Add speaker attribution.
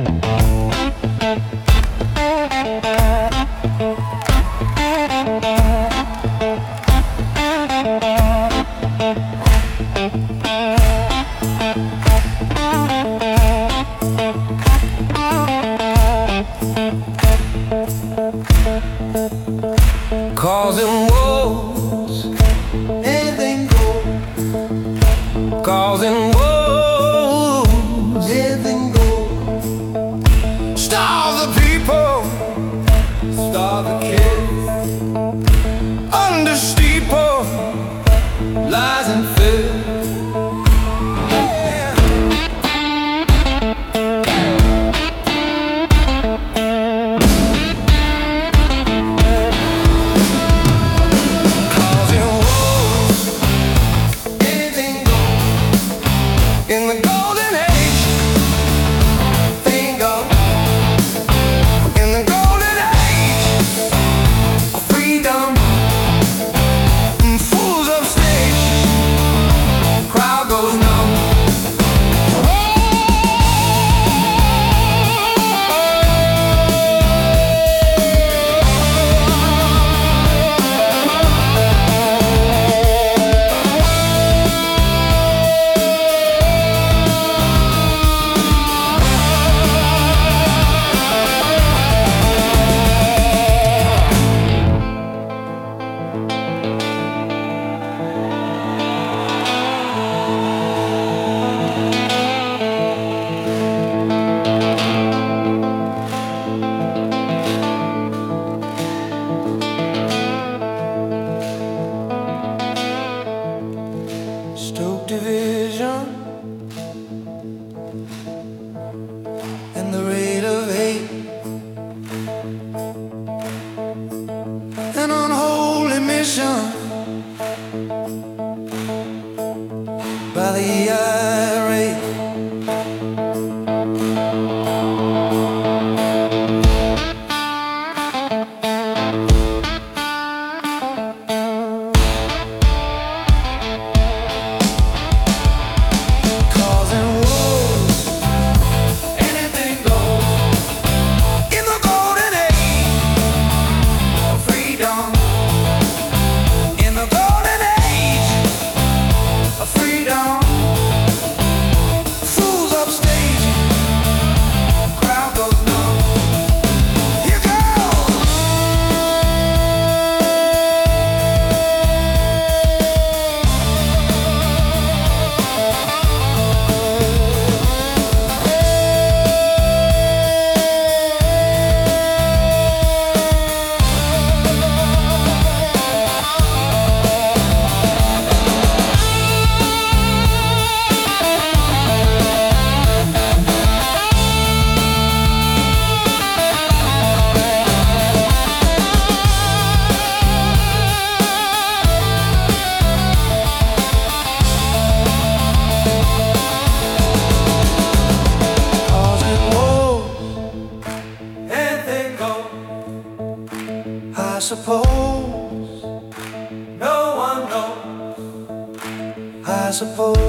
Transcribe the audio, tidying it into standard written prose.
Speaker 1: Causing wars, anything goes. Causing wars, anything goes. Starve the people, starve the kids. Under steeple, lies and fear. In the golden age, thing goes. In the golden age of freedom, fools upstage, crowd goes numb. Stoke division and the rate of hate, an unholy mission by the IRA. I suppose no one knows. I suppose